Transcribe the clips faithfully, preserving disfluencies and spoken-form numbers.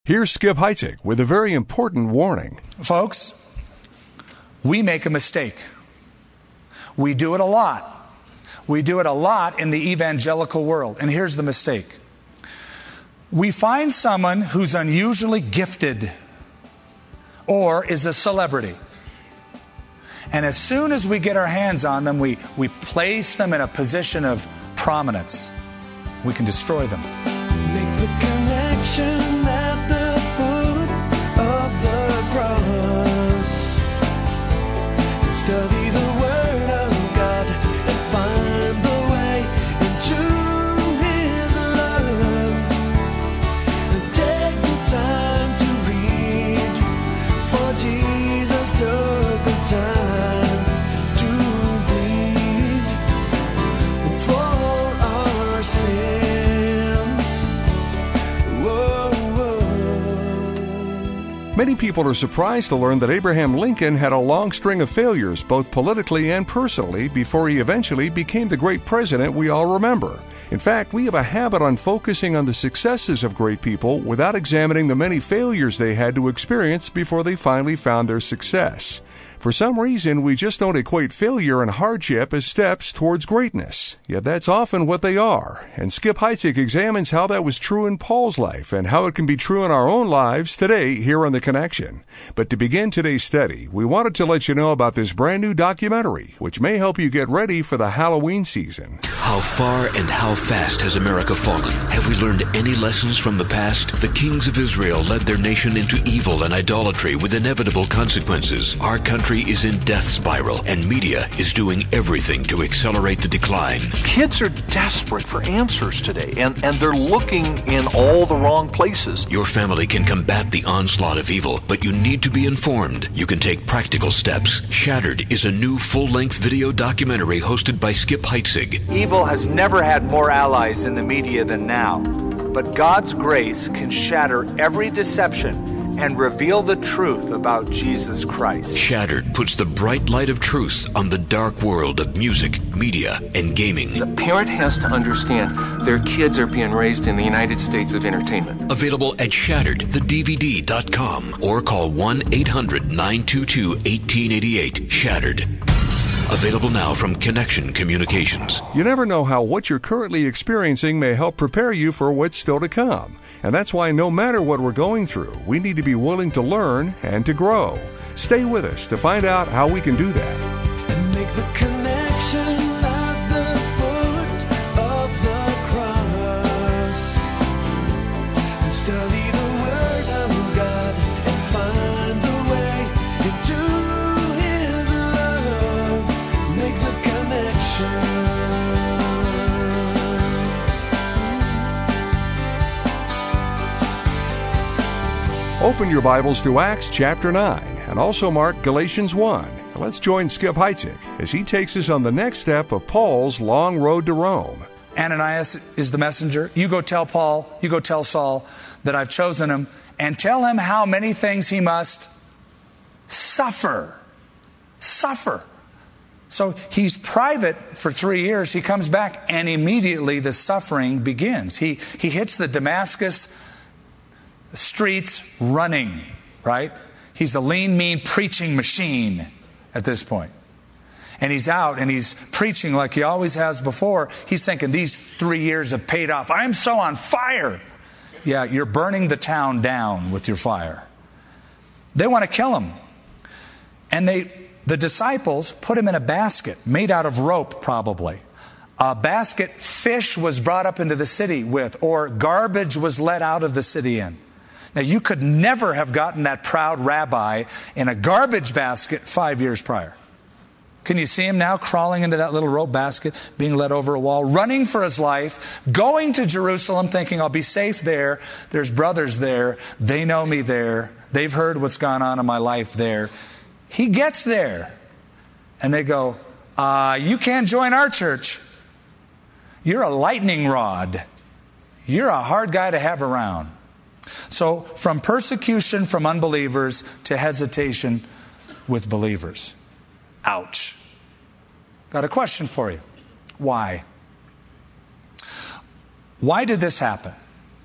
Here's Skip Heitzig with a very important warning. Folks, we make a mistake. We do it a lot. We do it a lot in the evangelical world. And here's the mistake. We find someone who's unusually gifted or is a celebrity. And as soon as we get our hands on them, we, we place them in a position of prominence. We can destroy them. Make the connection at the foot of the cross. Study the Word of God and find the way into His love. And take the time to read, for Jesus took the time to bleed for our sins. Whoa, whoa. Many people are surprised to learn that Abraham Lincoln had a long string of failures, both politically and personally, before he eventually became the great president we all remember. In fact, we have a habit on focusing on the successes of great people without examining the many failures they had to experience before they finally found their success. For some reason, we just don't equate failure and hardship as steps towards greatness. Yet that's often what they are. And Skip Heitzig examines how that was true in Paul's life and how it can be true in our own lives today here on The Connection. But to begin today's study, we wanted to let you know about this brand new documentary, which may help you get ready for the Halloween season. How far and how fast has America fallen? Have we learned any lessons from the past? The kings of Israel led their nation into evil and idolatry with inevitable consequences. Our country is in death spiral, and media is doing everything to accelerate the decline. Kids are desperate for answers today, and, and they're looking in all the wrong places. Your family can combat the onslaught of evil, but you need to be informed. You can take practical steps. Shattered is a new full-length video documentary hosted by Skip Heitzig. Evil has never had more allies in the media than now, but God's grace can shatter every deception and reveal the truth about Jesus Christ. Shattered puts the bright light of truth on the dark world of music, media, and gaming. The parent has to understand their kids are being raised in the United States of entertainment. Available at shattered the D V D dot com or call one eight hundred nine two two one eight eight eight. Shattered. Available now from Connection Communications. You never know how what you're currently experiencing may help prepare you for what's still to come. And that's why no matter what we're going through, we need to be willing to learn and to grow. Stay with us to find out how we can do that. And make the connection at the foot of the cross. And study the Word of God and find the way into His love. Make the connection. Open your Bibles to Acts chapter nine and also mark Galatians one. Let's join Skip Heitzig as he takes us on the next step of Paul's long road to Rome. Ananias is the messenger. You go tell Paul, you go tell Saul that I've chosen him, and tell him how many things he must suffer. Suffer. So he's private for three years. He comes back, and immediately the suffering begins. He, he hits the Damascus streets running, right? He's a lean, mean preaching machine at this point. And he's out and he's preaching like he always has before. He's thinking these three years have paid off. I'm so on fire. Yeah, you're burning the town down with your fire. They want to kill him. And they, the disciples put him in a basket made out of rope, probably. A basket fish was brought up into the city with, or garbage was let out of the city in. Now, you could never have gotten that proud rabbi in a garbage basket five years prior. Can you see him now crawling into that little rope basket, being led over a wall, running for his life, going to Jerusalem thinking, I'll be safe there. There's brothers there. They know me there. They've heard what's gone on in my life there. He gets there. And they go, uh, you can't join our church. You're a lightning rod. You're a hard guy to have around. So from persecution from unbelievers to hesitation with believers. Ouch. Got a question for you. Why? Why did this happen?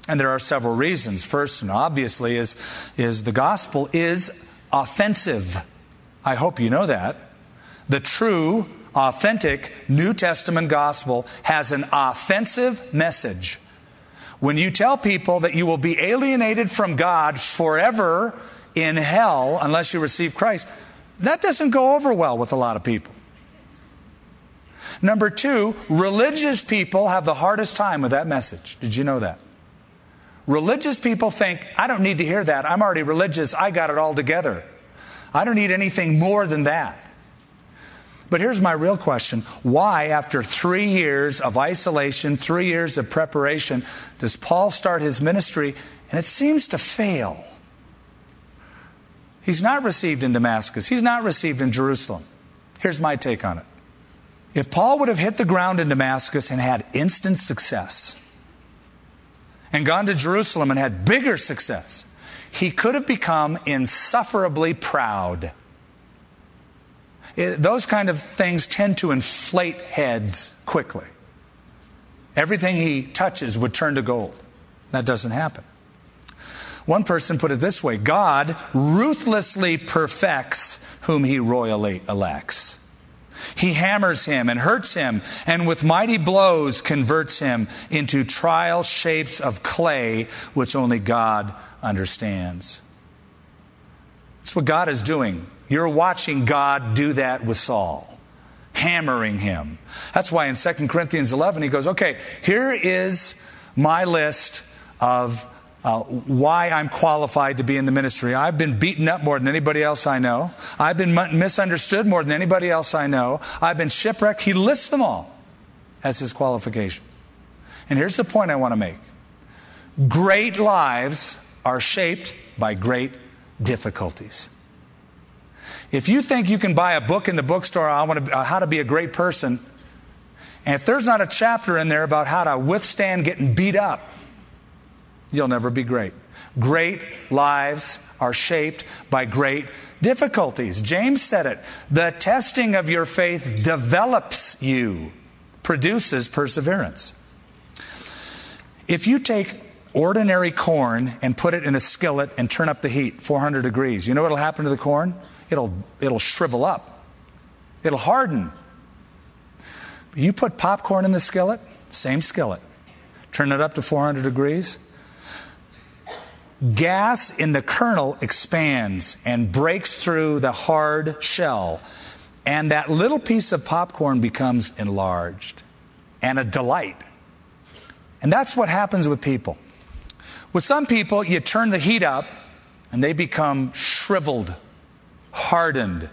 And there are several reasons. First, and obviously, is, is the gospel is offensive. I hope you know that. The true, authentic New Testament gospel has an offensive message. When you tell people that you will be alienated from God forever in hell unless you receive Christ, that doesn't go over well with a lot of people. Number two, religious people have the hardest time with that message. Did you know that? Religious people think, I don't need to hear that. I'm already religious. I got it all together. I don't need anything more than that. But here's my real question. Why, after three years of isolation, three years of preparation, does Paul start his ministry and it seems to fail? He's not received in Damascus. He's not received in Jerusalem. Here's my take on it. If Paul would have hit the ground in Damascus and had instant success, and gone to Jerusalem and had bigger success, he could have become insufferably proud. It, those kind of things tend to inflate heads quickly. Everything he touches would turn to gold. That doesn't happen. One person put it this way: God ruthlessly perfects whom he royally elects. He hammers him and hurts him, and with mighty blows converts him into trial shapes of clay, which only God understands. That's what God is doing. You're watching God do that with Saul, hammering him. That's why in Second Corinthians eleven, he goes, okay, here is my list of Uh, why I'm qualified to be in the ministry. I've been beaten up more than anybody else I know. I've been misunderstood more than anybody else I know. I've been shipwrecked. He lists them all as his qualifications. And here's the point I want to make. Great lives are shaped by great difficulties. If you think you can buy a book in the bookstore, I want to, uh, how to be a great person, and if there's not a chapter in there about how to withstand getting beat up, you'll never be great. Great lives are shaped by great difficulties. James said it. The testing of your faith develops you, produces perseverance. If you take ordinary corn and put it in a skillet and turn up the heat, four hundred degrees, you know what will happen to the corn? It'll, it'll shrivel up. It'll harden. You put popcorn in the skillet, same skillet. Turn it up to four hundred degrees. Gas in the kernel expands and breaks through the hard shell. And that little piece of popcorn becomes enlarged and a delight. And that's what happens with people. With some people, you turn the heat up and they become shriveled, hardened,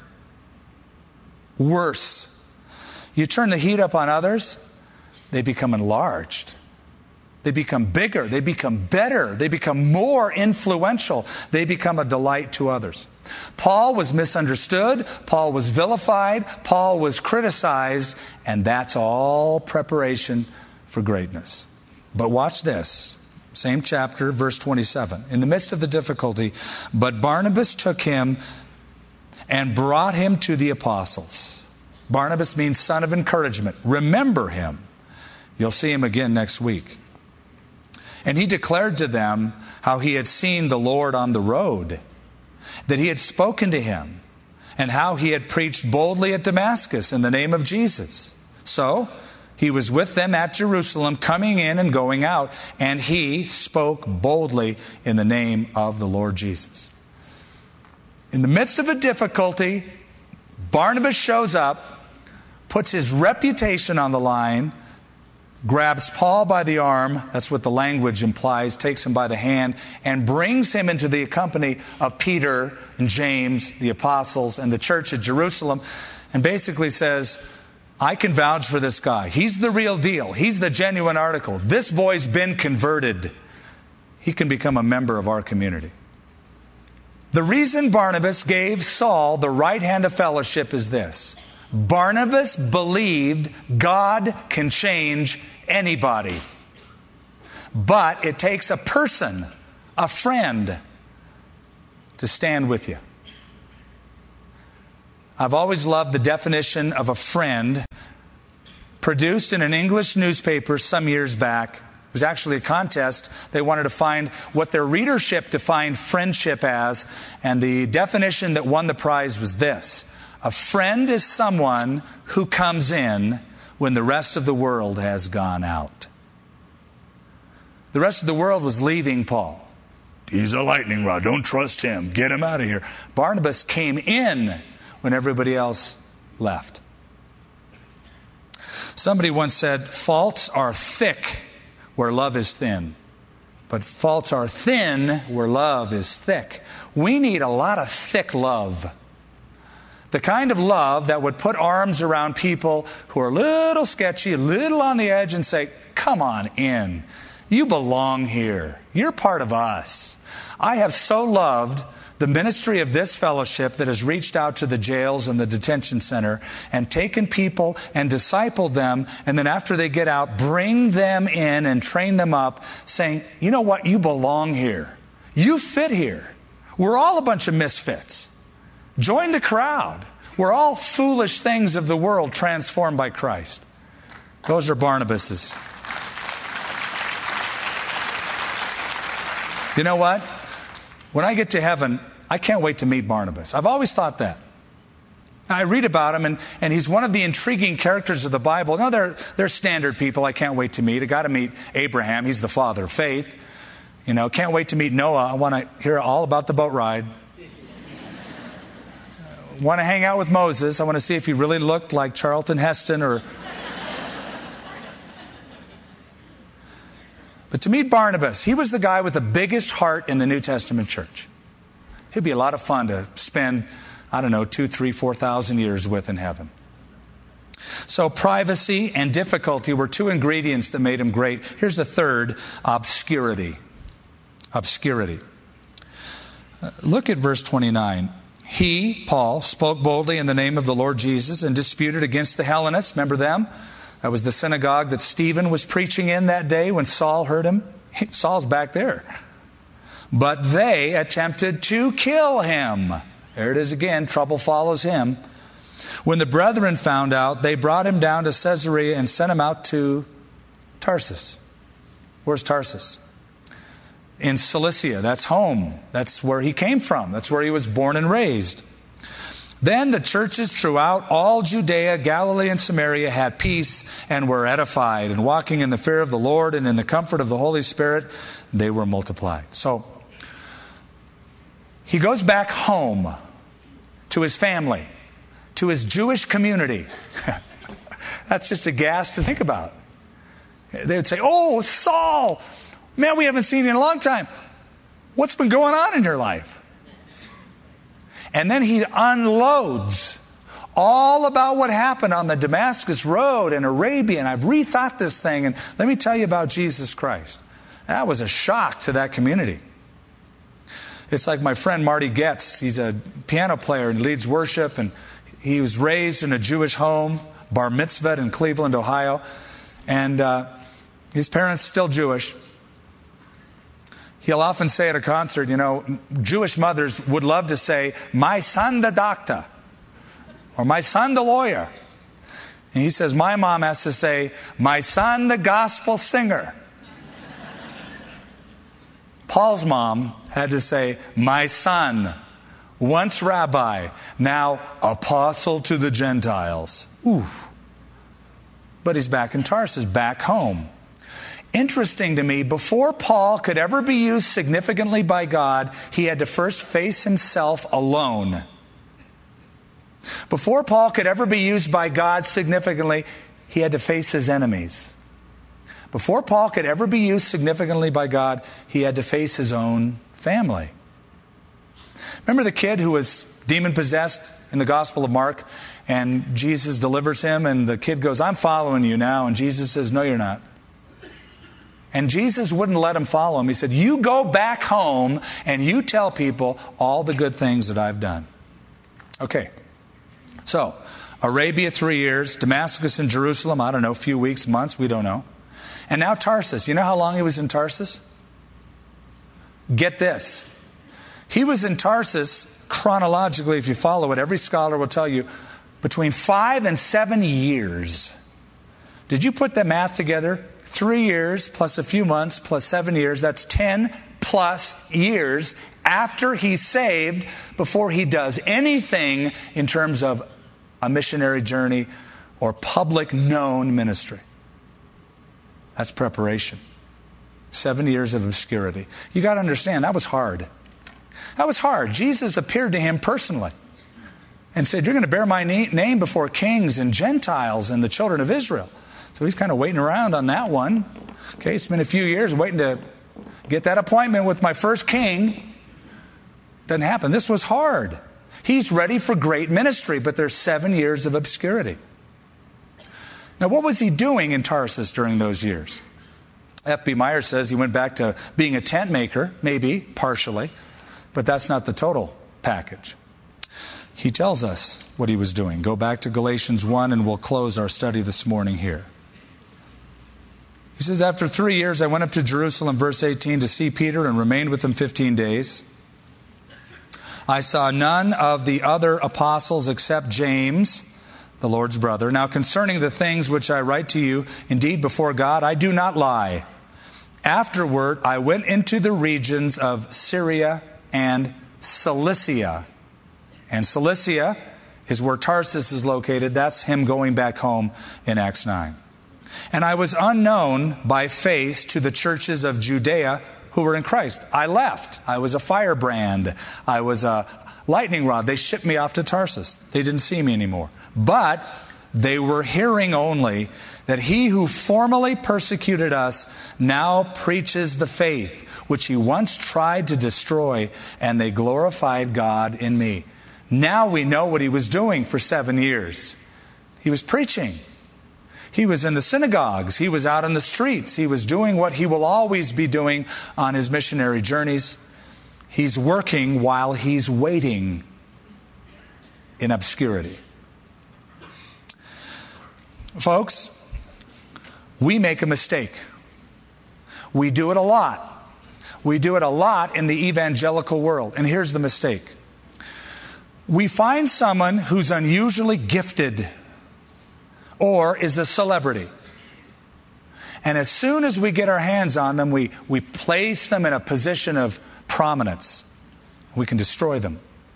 worse. You turn the heat up on others, they become enlarged. They become bigger. They become better. They become more influential. They become a delight to others. Paul was misunderstood. Paul was vilified. Paul was criticized. And that's all preparation for greatness. But watch this. Same chapter, verse twenty-seven. In the midst of the difficulty, but Barnabas took him and brought him to the apostles. Barnabas means son of encouragement. Remember him. You'll see him again next week. And he declared to them how he had seen the Lord on the road, that he had spoken to him, and how he had preached boldly at Damascus in the name of Jesus. So he was with them at Jerusalem, coming in and going out, and he spoke boldly in the name of the Lord Jesus. In the midst of a difficulty, Barnabas shows up, puts his reputation on the line, grabs Paul by the arm, that's what the language implies, takes him by the hand, and brings him into the company of Peter and James, the apostles, and the church at Jerusalem, and basically says, I can vouch for this guy. He's the real deal. He's the genuine article. This boy's been converted. He can become a member of our community. The reason Barnabas gave Saul the right hand of fellowship is this. Barnabas believed God can change anybody. But it takes a person, a friend, to stand with you. I've always loved the definition of a friend produced in an English newspaper some years back It was actually a contest. They wanted to find what their readership defined friendship as, and the definition that won the prize was this: a friend is someone who comes in when the rest of the world has gone out. The rest of the world was leaving Paul. He's a lightning rod. Don't trust him. Get him out of here. Barnabas came in when everybody else left. Somebody once said, faults are thick where love is thin, but faults are thin where love is thick. We need a lot of thick love. The kind of love that would put arms around people who are a little sketchy, a little on the edge, and say, come on in. You belong here. You're part of us. I have so loved the ministry of this fellowship that has reached out to the jails and the detention center and taken people and discipled them, and then after they get out, bring them in and train them up, saying, you know what, you belong here. You fit here. We're all a bunch of misfits. Join the crowd. We're all foolish things of the world transformed by Christ. Those are Barnabas's. You know what? When I get to heaven, I can't wait to meet Barnabas. I've always thought that. I read about him, and, and he's one of the intriguing characters of the Bible. No, they're, they're standard people I can't wait to meet. I got to meet Abraham. He's the father of faith. You know, can't wait to meet Noah. I want to hear all about the boat ride. Want to hang out with Moses. I want to see if he really looked like Charlton Heston or... But to meet Barnabas, he was the guy with the biggest heart in the New Testament church. It'd be a lot of fun to spend, I don't know, two, three, four thousand years with in heaven. So privacy and difficulty were two ingredients that made him great. Here's the third: obscurity. Obscurity. Uh, look at verse twenty-nine. He, Paul, spoke boldly in the name of the Lord Jesus and disputed against the Hellenists. Remember them? That was the synagogue that Stephen was preaching in that day when Saul heard him. Saul's back there. But they attempted to kill him. There it is again. Trouble follows him. When the brethren found out, they brought him down to Caesarea and sent him out to Tarsus. Where's Tarsus? In Cilicia. That's home. That's where he came from. That's where he was born and raised. Then the churches throughout all Judea, Galilee, and Samaria had peace and were edified, and walking in the fear of the Lord and in the comfort of the Holy Spirit, they were multiplied. So he goes back home to his family, to his Jewish community. That's just a gas to think about. They would say, oh, Saul, man, we haven't seen you in a long time. What's been going on in your life? And then he unloads all about what happened on the Damascus Road in Arabia. And I've rethought this thing. And let me tell you about Jesus Christ. That was a shock to that community. It's like my friend Marty Getz. He's a piano player and leads worship. And he was raised in a Jewish home, bar mitzvahed in Cleveland, Ohio. And uh, his parents still Jewish. He'll often say at a concert, you know, Jewish mothers would love to say, my son the doctor, or my son the lawyer. And he says, my mom has to say, my son the gospel singer. Paul's mom had to say, my son, once rabbi, now apostle to the Gentiles. Ooh. But he's back in Tarsus, back home. Interesting to me, before Paul could ever be used significantly by God, he had to first face himself alone. Before Paul could ever be used by God significantly, he had to face his enemies. Before Paul could ever be used significantly by God, he had to face his own family. Remember the kid who was demon-possessed in the Gospel of Mark, and Jesus delivers him, and the kid goes, I'm following you now, and Jesus says, no, you're not. And Jesus wouldn't let him follow him. He said, you go back home and you tell people all the good things that I've done. Okay. So, Arabia, three years. Damascus and Jerusalem, I don't know, a few weeks, months, we don't know. And now Tarsus. You know how long he was in Tarsus? Get this. He was in Tarsus, chronologically, if you follow it, every scholar will tell you, between five and seven years. Did you put the math together? Three years plus a few months plus seven years, that's ten plus years after he's saved before he does anything in terms of a missionary journey or public known ministry. That's preparation. Seven years of obscurity. You got to understand, that was hard. That was hard. Jesus appeared to him personally and said, you're going to bear my name before kings and Gentiles and the children of Israel. So he's kind of waiting around on that one. Okay, it's been a few years waiting to get that appointment with my first king. Doesn't happen. This was hard. He's ready for great ministry, but there's seven years of obscurity. Now, what was he doing in Tarsus during those years? F B Meyer says he went back to being a tent maker, maybe, partially, but that's not the total package. He tells us what he was doing. Go back to Galatians one and we'll close our study this morning here. He says, after three years I went up to Jerusalem, verse eighteen, to see Peter and remained with him fifteen days. I saw none of the other apostles except James, the Lord's brother. Now concerning the things which I write to you, indeed before God, I do not lie. Afterward, I went into the regions of Syria and Cilicia. And Cilicia is where Tarsus is located. That's him going back home in Acts nine. And I was unknown by face to the churches of Judea who were in Christ. I left. I was a firebrand. I was a lightning rod. They shipped me off to Tarsus. They didn't see me anymore. But they were hearing only that he who formerly persecuted us now preaches the faith which he once tried to destroy, and they glorified God in me. Now we know what he was doing for seven years. He was preaching. He was in the synagogues. He was out in the streets. He was doing what he will always be doing on his missionary journeys. He's working while he's waiting in obscurity. Folks, we make a mistake. We do it a lot. We do it a lot in the evangelical world. And here's the mistake. We find someone who's unusually gifted or is a celebrity. And as soon as we get our hands on them, we, we place them in a position of prominence. We can destroy them.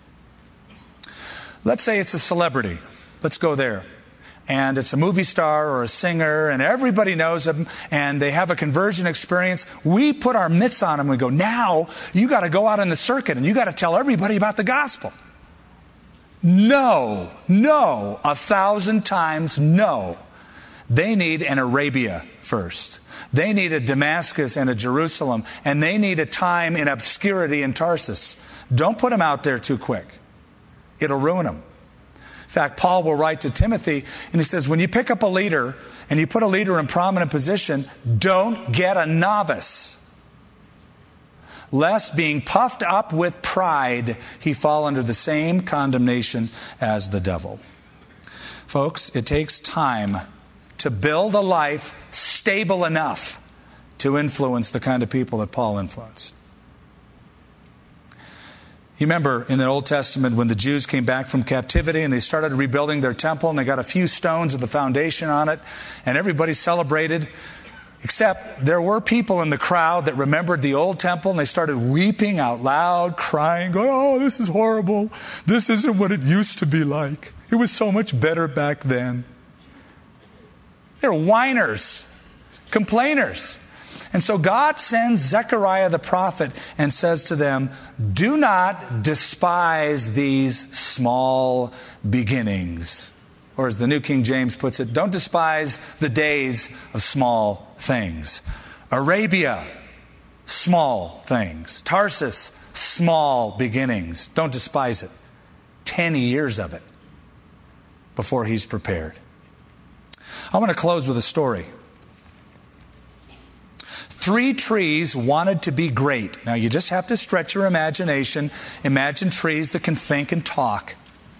Let's say it's a celebrity. Let's go there. And it's a movie star or a singer, and everybody knows them, and they have a conversion experience. We put our mitts on them and we go, now you got to go out on the circuit and you got to tell everybody about the gospel. No, no, a thousand times no. They need an Arabia first. They need a Damascus and a Jerusalem, and they need a time in obscurity in Tarsus. Don't put them out there too quick. It'll ruin them. In fact, Paul will write to Timothy, and he says, when you pick up a leader and you put a leader in prominent position, don't get a novice, lest being puffed up with pride, he fall under the same condemnation as the devil. Folks, it takes time to build a life stable enough to influence the kind of people that Paul influenced. You remember in the Old Testament when the Jews came back from captivity and they started rebuilding their temple, and they got a few stones of the foundation on it, and everybody celebrated, except there were people in the crowd that remembered the old temple, and they started weeping out loud, crying, going, oh, this is horrible. This isn't what it used to be like. It was so much better back then. They're whiners, complainers. And so God sends Zechariah the prophet and says to them, do not despise these small beginnings. Or as the New King James puts it, don't despise the days of small things. Arabia, small things. Tarsus, small beginnings. Don't despise it. Ten years of it before he's prepared. I want to close with a story. Three trees wanted to be great. Now, you just have to stretch your imagination. Imagine trees that can think and talk.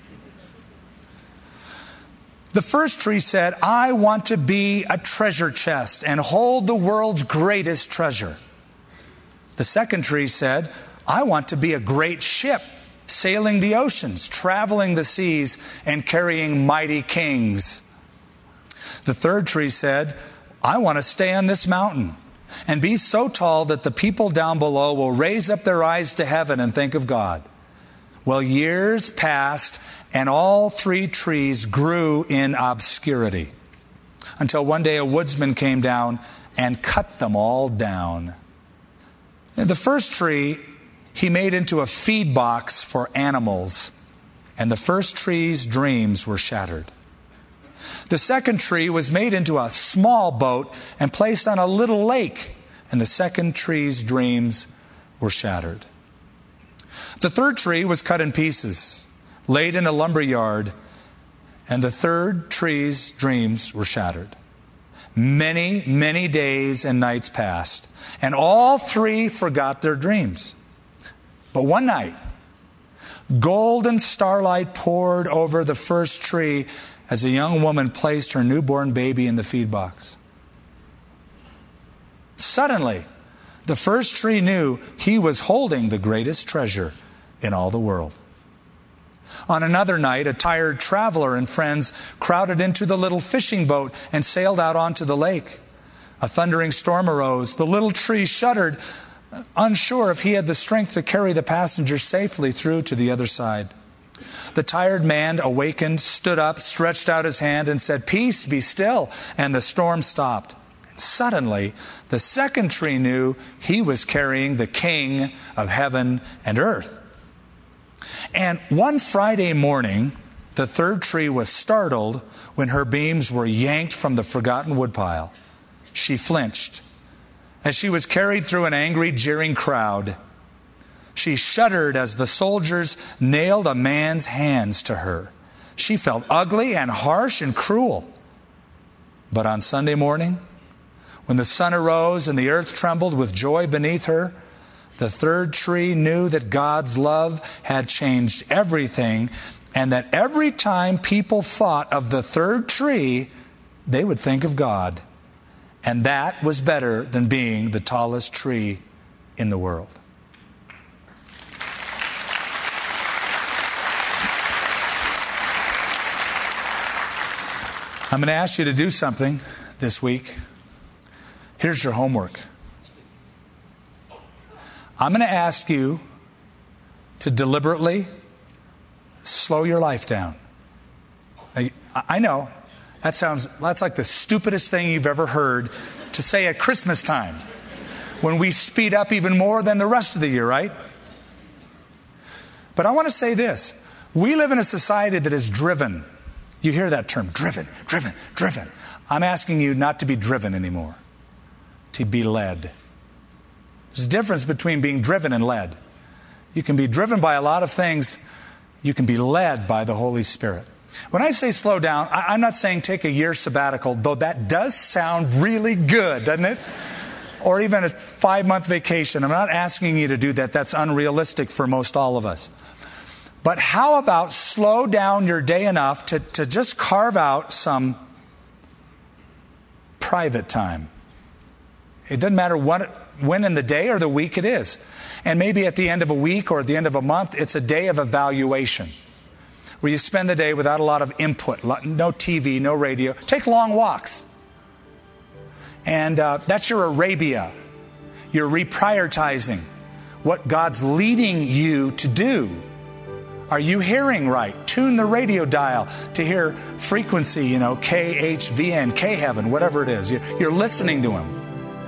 The first tree said, I want to be a treasure chest and hold the world's greatest treasure. The second tree said, I want to be a great ship, sailing the oceans, traveling the seas, and carrying mighty kings. The third tree said, I want to stay on this mountain and be so tall that the people down below will raise up their eyes to heaven and think of God. Well, years passed, and all three trees grew in obscurity, until one day a woodsman came down and cut them all down. The first tree he made into a feed box for animals, and the first tree's dreams were shattered. The second tree was made into a small boat and placed on a little lake, and the second tree's dreams were shattered. The third tree was cut in pieces, laid in a lumber yard, and the third tree's dreams were shattered. Many, many days and nights passed, and all three forgot their dreams. But one night, golden starlight poured over the first tree as a young woman placed her newborn baby in the feed box. Suddenly, the first tree knew he was holding the greatest treasure in all the world. On another night, a tired traveler and friends crowded into the little fishing boat and sailed out onto the lake. A thundering storm arose. The little tree shuddered, unsure if he had the strength to carry the passengers safely through to the other side. The tired man awakened, stood up, stretched out his hand, and said, "Peace, be still." And the storm stopped. And suddenly, the second tree knew he was carrying the King of heaven and earth. And one Friday morning, the third tree was startled when her beams were yanked from the forgotten woodpile. She flinched as she was carried through an angry, jeering crowd. She shuddered as the soldiers nailed a man's hands to her. She felt ugly and harsh and cruel. But on Sunday morning, when the sun arose and the earth trembled with joy beneath her, the third tree knew that God's love had changed everything, and that every time people thought of the third tree, they would think of God. And that was better than being the tallest tree in the world. I'm going to ask you to do something this week. Here's your homework. I'm going to ask you to deliberately slow your life down. Now, I know that sounds that's like the stupidest thing you've ever heard to say at Christmas time, when we speed up even more than the rest of the year, right? But I want to say this. We live in a society that is driven. You hear that term, driven, driven, driven. I'm asking you not to be driven anymore, to be led. There's a difference between being driven and led. You can be driven by a lot of things. You can be led by the Holy Spirit. When I say slow down, I'm not saying take a year sabbatical, though that does sound really good, doesn't it? Or even a five-month vacation. I'm not asking you to do that. That's unrealistic for most all of us. But how about slow down your day enough to, to just carve out some private time? It doesn't matter what, when in the day or the week it is. And maybe at the end of a week or at the end of a month, it's a day of evaluation, where you spend the day without a lot of input, no T V, no radio. Take long walks. And uh, that's your Arabia. You're reprioritizing what God's leading you to do. Are you hearing right? Tune the radio dial to hear frequency, you know, K H V N, K-Heaven, whatever it is. You're listening to Him.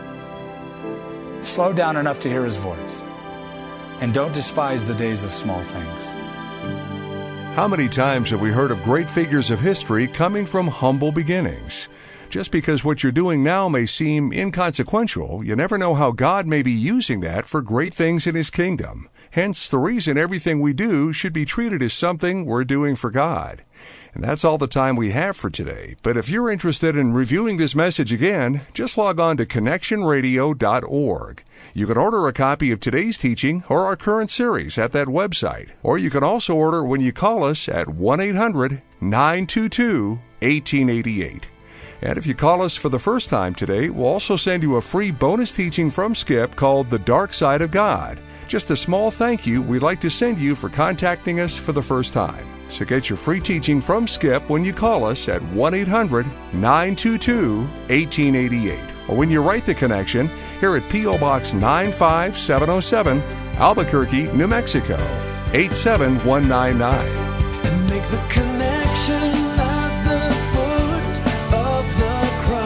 Slow down enough to hear His voice. And don't despise the days of small things. How many times have we heard of great figures of history coming from humble beginnings? Just because what you're doing now may seem inconsequential, you never know how God may be using that for great things in His kingdom. Hence, the reason everything we do should be treated as something we're doing for God. And that's all the time we have for today. But if you're interested in reviewing this message again, just log on to connection radio dot org. You can order a copy of today's teaching or our current series at that website. Or you can also order when you call us at one eight hundred nine two two one eight eight eight. And if you call us for the first time today, we'll also send you a free bonus teaching from Skip called The Dark Side of God. Just a small thank you we'd like to send you for contacting us for the first time. So get your free teaching from Skip when you call us at one eight hundred nine two two one eight eight eight. Or when you write The Connection here at P O. Box nine five seven oh seven, Albuquerque, New Mexico, eight seven one nine nine. And make the connection at the foot of the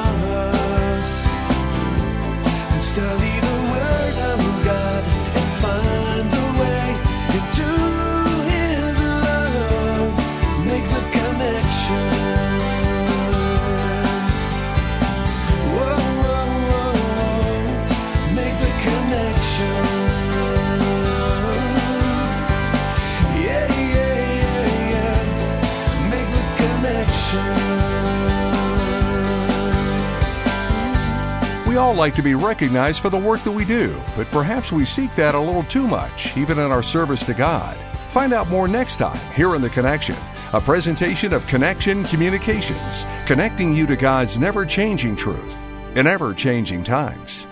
cross. And study the Word of God and find the way into His love. Make the connection. Whoa, whoa, whoa, whoa. Make the connection. Yeah, yeah, yeah, yeah. Make the connection. We all like to be recognized for the work that we do, but perhaps we seek that a little too much, even in our service to God. Find out more next time here in The Connection, a presentation of Connection Communications, connecting you to God's never-changing truth in ever-changing times.